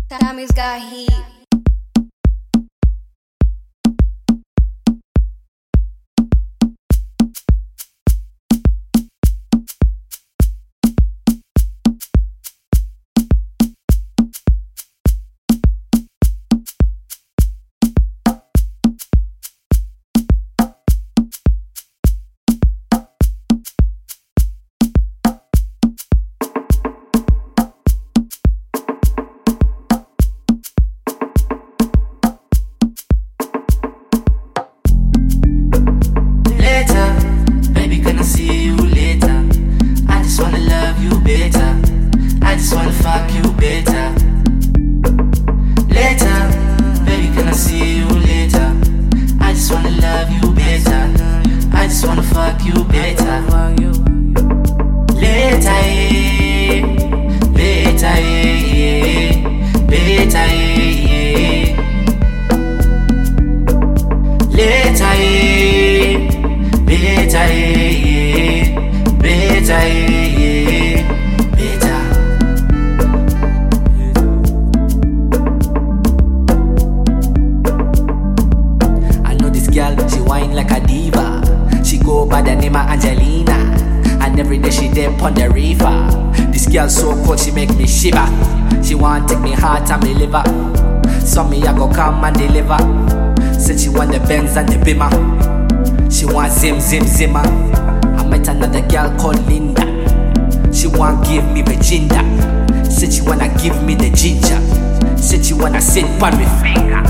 Tommy's got heat. Fuck you better. Later, baby, can I see you later? I just wanna love you better. I just wanna fuck you better. Later, yeah. Later, yeah. Later, yeah. Later, yeah. Later, yeah. Later, yeah. Better. Girl, she whine like a diva. She go by the name of Angelina, and every day she dip on the river. This girl so cold, she make me shiver. She want take me heart and me liver. So me I go come and deliver. Said she want the Benz and the Beamer. She want zim zim zimmer. I met another girl called Linda. She want give me Virginia. Said she wanna give me the ginger. Said she wanna sit on me finger.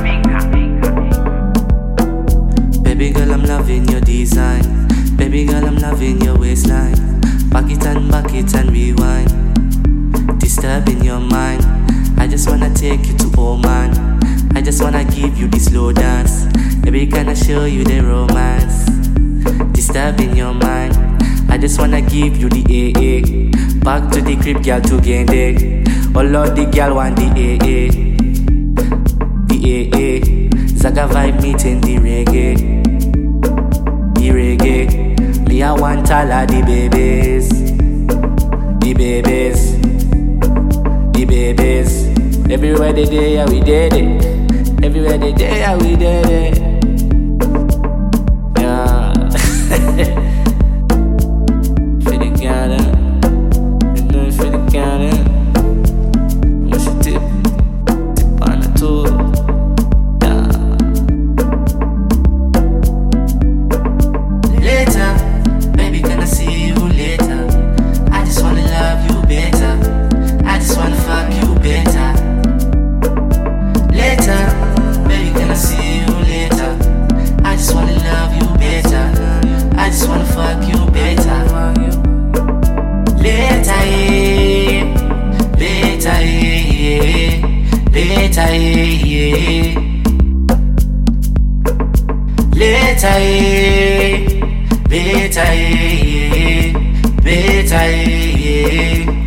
Baby girl, I'm loving your design. Baby girl, I'm loving your waistline. Back it and rewind. Disturbing your mind. I just wanna take you to Oman. I just wanna give you the slow dance. Baby, can I show you the romance? Disturbing your mind. I just wanna give you the AA. Back to the crib, girl, to gain it. Oh Lord, the girl want the AA. The AA. Zaga vibe meeting the reggae. The reggae, me I want all of the babies. The babies. The babies. Everywhere they day, yeah, we did it. Everywhere they day, yeah, we did it. Yeah. For the Ghana. You know it for the Ghana. What's your tip? Tip on the tour. Later, yeah. Later, yeah. Later, yeah. Later, yeah.